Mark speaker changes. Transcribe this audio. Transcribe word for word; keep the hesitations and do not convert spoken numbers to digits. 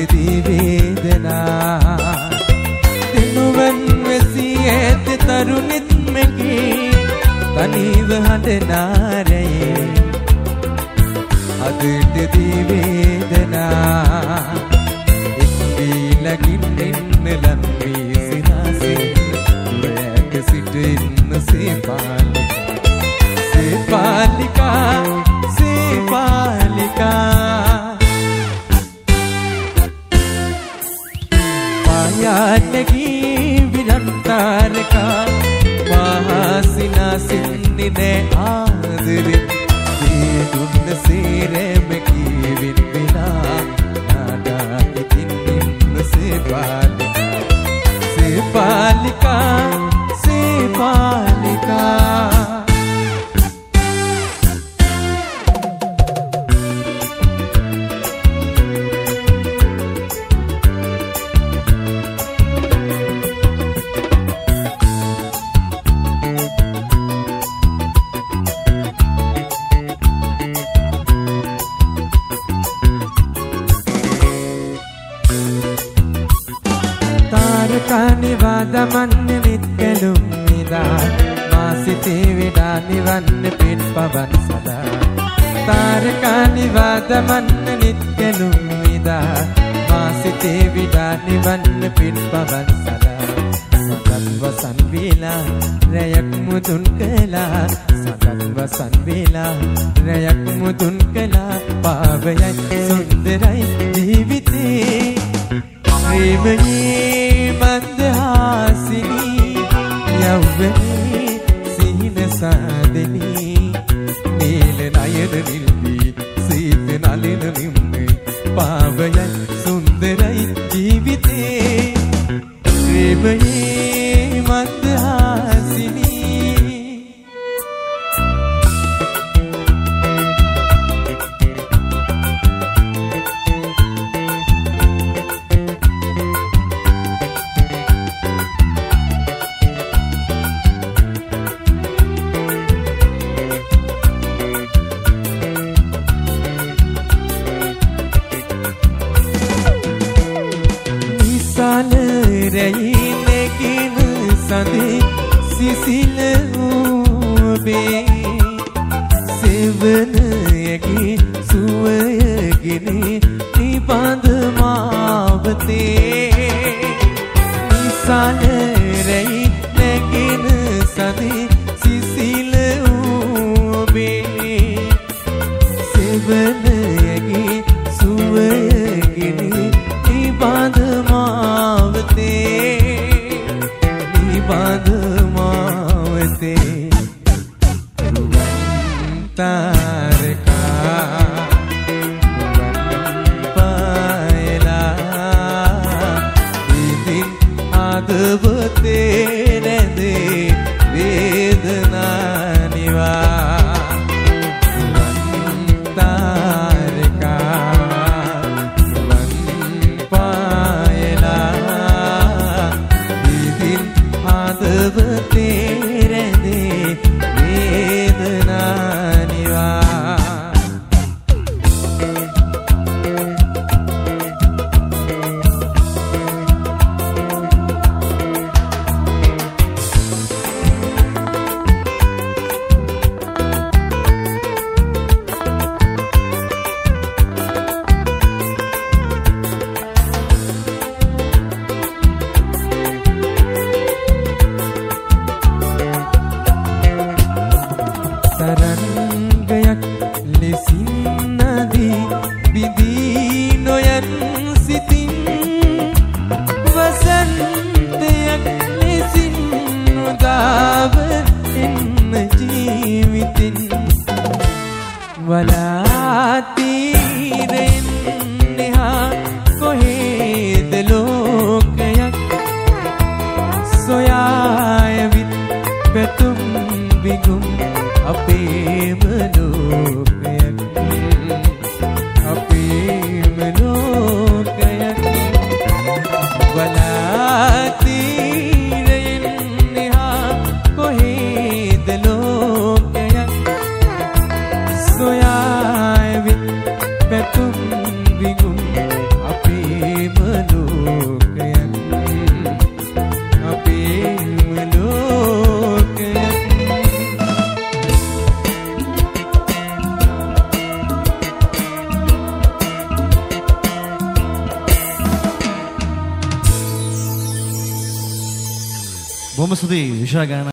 Speaker 1: දෙදී වේදනා දිනුවන් වෙසී ඇත තරුණිත් මෙකී තනිව හඬනාරේ අද දෙදී වේදනා එක්වී ලගින් එන්න ලන් වී සිනාසින් දුරක සිට ඉන්න සේපාලිකා සේපාලිකා සේපාලිකා පායානගී විරන්තාරකා මහසිනා සින්නිනේ ආදරේ දුන්න සේරෙමකී වින්විනා නාඩා ඉතින් ඉන්න සේපාලිකා සේපාලිකා සේපාලිකා දමන්න නිත්කලුම් නිදා මාසිතේ විඩා නිවන්න පිට පවන් සදා තාරකා නිවා දමන්න නිත්කලුම් නිදා මාසිතේ විඩා නිවන්න පිට පවන් සදා සදත් වසන් වේලා රැයක් මුදුන් කළා සදත් වසන් වේලා රැයක් මුදුන් කළා පාවයයි සුන්දරයි ජීවිතේ ප්‍රේමයේ මන්දහාසිනී යව්වනේ සිහින සාදනී නීල නයන නිල්වී සීත නලින නිම්නේ පාවයයි සුන්දරයි ජීවිතේ ප්‍රේමයේ මන්දහාසිනී රැයිනකින සඳේ සිසිල ඔබේ සෙවනයකි සුවයගෙන නිබඳ මාවතේ නිසාල රැයිනකින සඳේ සිසිල ඔබේ සෙවනයකි සුවයගෙන නිබඳ तारका पायला दिन आदवते नदे वेदना निवा तारका पायला दिन आदवते नदे वेदना තරංගයක් ලෙසින් නදී විදී නොයන් සිතින් වසන්තයක් ලෙසින් නොදාව එන්න ජීවිතින් වලාතීරෙන් එහා කොහෙද ලෝකයක් සොයායවිත් පැතුම් විගුම් අපේම ලෝකයක් අපේම ලෝකයක් වලාතීරෙන් එහා කොහෙද ලෝකයක් සොයාවිත්
Speaker 2: බොහොම ස්තුතියි විශාල ගාන